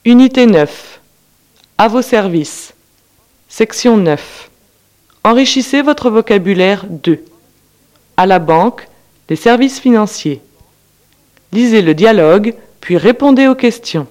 Unité 9. À vos services. Section 9. Enrichissez votre vocabulaire 2. À la banque, les services financiers. Lisez le dialogue, puis répondez aux questions.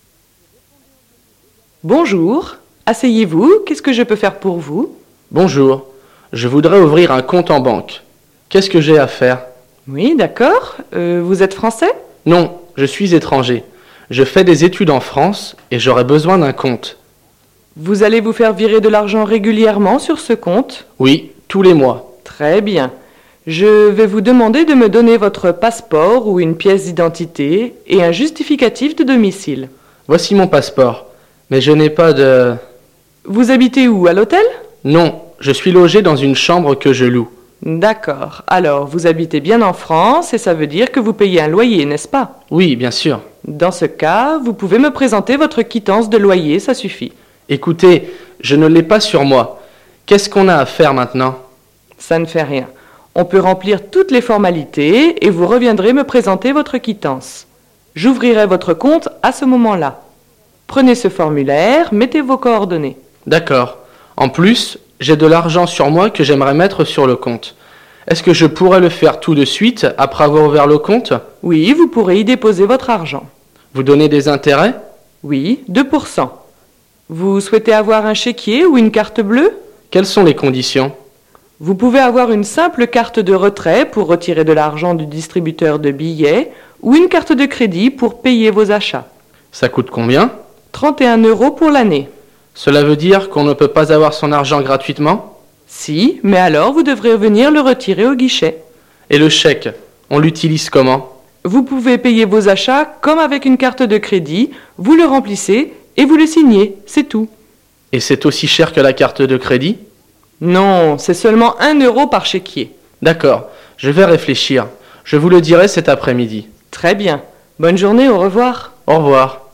Bonjour, asseyez-vous, qu'est-ce que je peux faire pour vous? Bonjour, je voudrais ouvrir un compte en banque. Qu'est-ce que j'ai à faire? Oui, d'accord. Vous êtes français? Non, je suis étranger. Je fais des études en France et j'aurais besoin d'un compte. Vous allez vous faire virer de l'argent régulièrement sur ce compte? Oui, tous les mois. Très bien. Je vais vous demander de me donner votre passeport ou une pièce d'identité et un justificatif de domicile. Voici mon passeport, mais je n'ai pas de... Vous habitez où, à l'hôtel? Non, je suis logé dans une chambre que je loue. D'accord. Alors, vous habitez bien en France et ça veut dire que vous payez un loyer, n'est-ce pas? Oui, bien sûr. Dans ce cas, vous pouvez me présenter votre quittance de loyer, ça suffit. Écoutez, je ne l'ai pas sur moi. Qu'est-ce qu'on a à faire maintenant? Ça ne fait rien. On peut remplir toutes les formalités et vous reviendrez me présenter votre quittance. J'ouvrirai votre compte à ce moment-là. Prenez ce formulaire, mettez vos coordonnées. D'accord. En plus, j'ai de l'argent sur moi que j'aimerais mettre sur le compte. Est-ce que je pourrais le faire tout de suite après avoir ouvert le compte? Oui, vous pourrez y déposer votre argent. Vous donnez des intérêts? Oui, 2%. Vous souhaitez avoir un chéquier ou une carte bleue? Quelles sont les conditions? Vous pouvez avoir une simple carte de retrait pour retirer de l'argent du distributeur de billets ou une carte de crédit pour payer vos achats. Ça coûte combien? 31 € pour l'année. Cela veut dire qu'on ne peut pas avoir son argent gratuitement? Si, mais alors vous devrez venir le retirer au guichet. Et le chèque, on l'utilise comment? Vous pouvez payer vos achats comme avec une carte de crédit, vous le remplissez et vous le signez, c'est tout. Et c'est aussi cher que la carte de crédit? Non, c'est seulement 1 € par chéquier. D'accord, je vais réfléchir. Je vous le dirai cet après-midi. Très bien. Bonne journée, au revoir. Au revoir.